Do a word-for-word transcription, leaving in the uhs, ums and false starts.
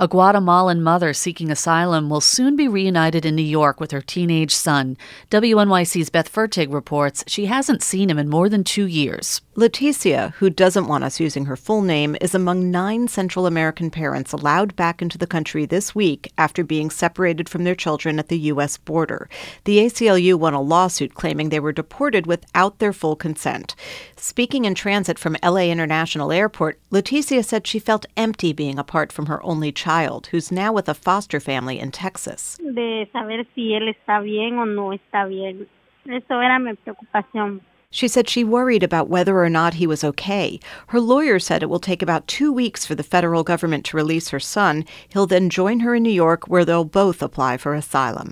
A Guatemalan mother seeking asylum will soon be reunited in New York with her teenage son. W N Y C's Beth Fertig reports she hasn't seen him in more than two years. Leticia, who doesn't want us using her full name, is among nine Central American parents allowed back into the country this week after being separated from their children at the U S border. The A C L U won a lawsuit claiming they were deported without their full consent. Speaking in transit from L A International Airport, Leticia said she felt empty being apart from her only child, who's now with a foster family in Texas. De saber si él está bien o no está bien. Eso era mi preocupación. She said she worried about whether or not he was okay. Her lawyer said it will take about two weeks for the federal government to release her son. He'll then join her in New York, where they'll both apply for asylum.